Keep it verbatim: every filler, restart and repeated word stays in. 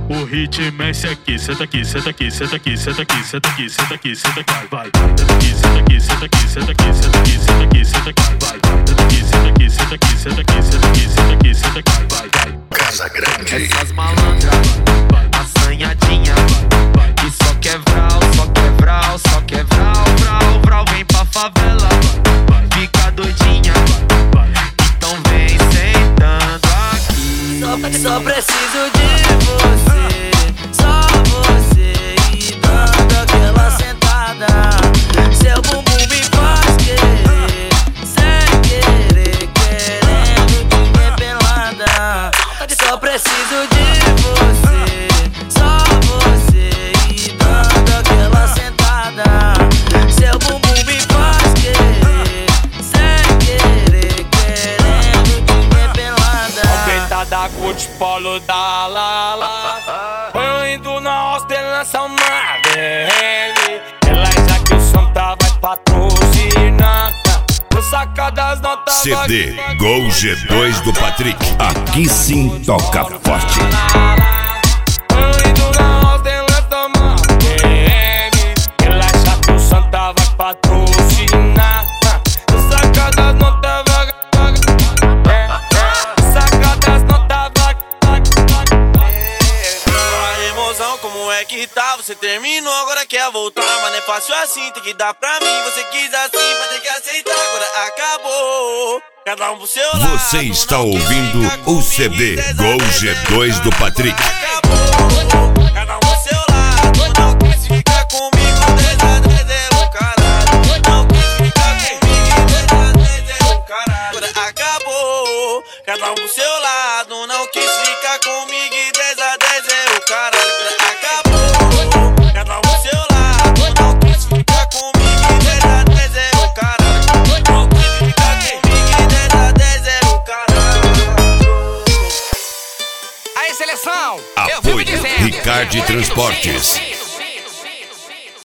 O ritmo é esse aqui, senta aqui, senta aqui, senta aqui, senta aqui, senta aqui, senta aqui, senta aqui, vai. Senta aqui, senta aqui, senta aqui, senta aqui, senta aqui, senta aqui, senta aqui, vai. Senta aqui, senta aqui, senta aqui, senta aqui, senta aqui, senta aqui, senta aqui, vai, vai. Casa Grande. Essas malandras, assanhadinha, que só quer vral, só quer vral, só quer vral, vral, vral. Vem pra favela, fica doidinha, então vem sentando aqui. Só, só preciso de você, só você, e dando aquela sentada. Seu bumbum me faz querer, sem querer, querendo te ver pelada. Só preciso de você, só você, e dando aquela sentada. Seu bumbum me faz querer, sem querer, querendo te ver pelada. Aumenta da Gucci, polo da Lala. Eu indo na ostentação na dele. Ela já que o Santa vai patrocinar. Vou sacar das notas. C D Gol G dois do Patrick. Aqui sim toca forte. Eu indo na ostentação na dele. Ela já que o Santa vai patrocinar. Vou sacar das notas vaga. Como é que tá? Você terminou, agora quer voltar. Mas não é fácil assim, tem que dar pra mim. Você quis assim, vai ter que aceitar. Agora acabou, cada um pro seu lado. Você está ouvindo o C D Gol G dois do Patrick. Acabou, cada um pro seu lado. Não quis ficar comigo, dez a dez é o caralho. Não quis ficar comigo, dez a dez é o caralho. Agora acabou, cada um pro seu lado. Não quis ficar comigo, dez a dez é o caralho. Seleção, Apoio Ricardo Transportes.